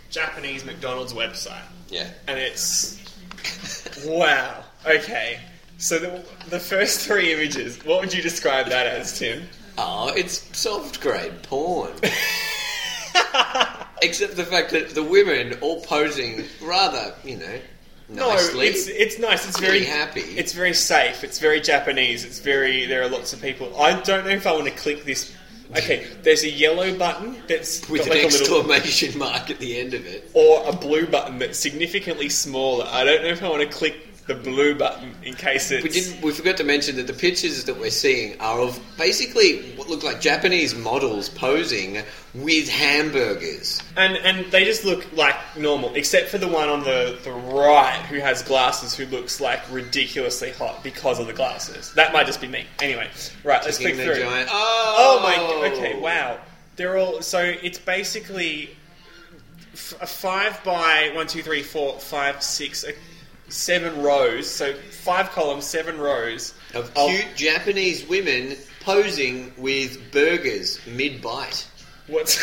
Japanese McDonald's website. Yeah. And it's... wow. Okay. So the first 3 images, what would you describe that as, Tim? Oh, it's soft-grade porn. Except the fact that the women all posing rather, nicely. No, it's nice. It's very happy. It's very safe. It's very Japanese. There are lots of people. I don't know if I want to click this. Okay, there's a yellow button that's with got an like exclamation mark at the end of it. Or a blue button that's significantly smaller. I don't know if I want to click the blue button in case it's... We forgot to mention that the pictures that we're seeing are of basically what look like Japanese models posing with hamburgers. And they just look like normal, except for the one on the right who has glasses who looks like ridiculously hot because of the glasses. That might just be me. Anyway, right, let's click through. Oh my... Okay, wow. They're all... So it's basically a 5 by 1, 2, 3, 4, 5, 6... 7 rows, so 5 columns, 7 rows of cute Japanese women posing with burgers mid-bite. What's...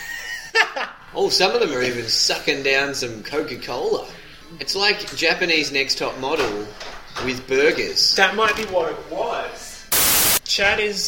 Oh, some of them are even sucking down some Coca-Cola. It's like Japanese Next Top Model with burgers. That might be what it was. Chad is...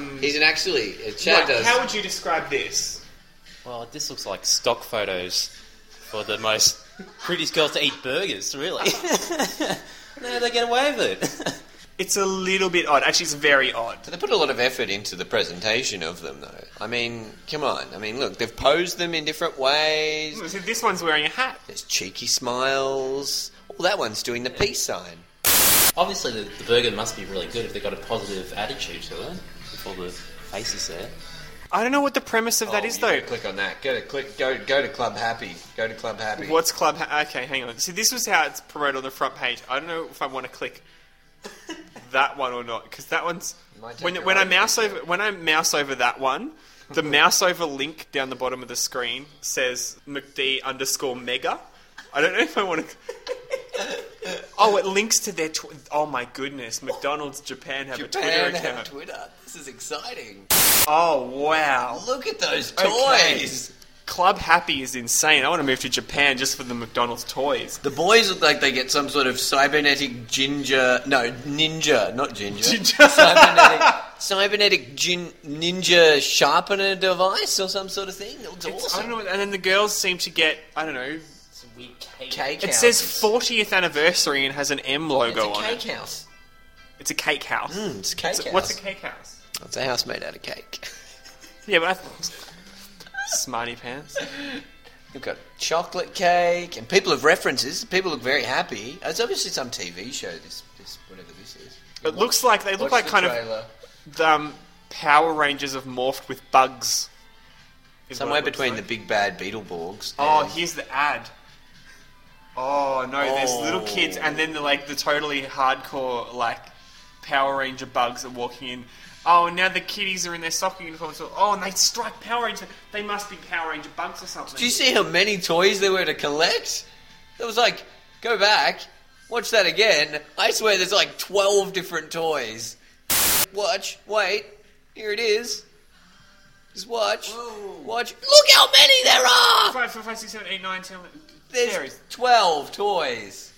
Chad does... How would you describe this? Well, this looks like stock photos for the most... prettiest girls to eat burgers, really. No, they get away with it. It's a little bit odd. Actually, it's very odd. They put a lot of effort into the presentation of them, though. I mean, come on. I mean, look, they've posed them in different ways. So this one's wearing a hat. There's cheeky smiles. Oh, that one's doing the peace sign. Obviously, the burger must be really good if they've got a positive attitude to it, with all the faces there. I don't know what the premise of that is, though. Click on that. Go to Club Happy. Go to Club Happy. What's Club Happy? Okay, hang on. See, this was how it's promoted on the front page. I don't know if I want to click that one or not, because that one's... When I mouse over that one, the mouse over link down the bottom of the screen says McD_mega. I don't know if I want to... Oh, it links to their... Oh, my goodness. McDonald's Japan have a Twitter account. This is exciting. Oh, wow. Look at those toys. Okay. Club Happy is insane. I want to move to Japan just for the McDonald's toys. The boys look like they get some sort of cybernetic ninja, not ginger. cybernetic ninja sharpener device or some sort of thing. It looks awesome. I don't know. And then the girls seem to get, I don't know... Some weird cake. It says 40th anniversary and has an M logo on it. It's a cake house. It's a cake house. It's a cake house. What's a cake house? It's a house made out of cake. Yeah, but smarty pants. You've got chocolate cake, and people have references. People look very happy. It's obviously some TV show. This whatever this is. It looks like they look like kind of the Power Rangers have morphed with bugs. Somewhere between the big bad Beetleborgs. Oh, here's the ad. Oh no, there's little kids, and then the totally hardcore Power Ranger bugs are walking in. Oh, and now the kiddies are in their soccer uniforms. Oh, and they strike Power Ranger. They must be Power Ranger bugs or something. Did you see how many toys there were to collect? It was go back, watch that again. I swear there's 12 different toys. Watch, wait, here it is. Just watch. Whoa. Watch. Look how many there are! 5, 4, 5, 6, 7, 8, 9, 10, 11. There's 12 toys.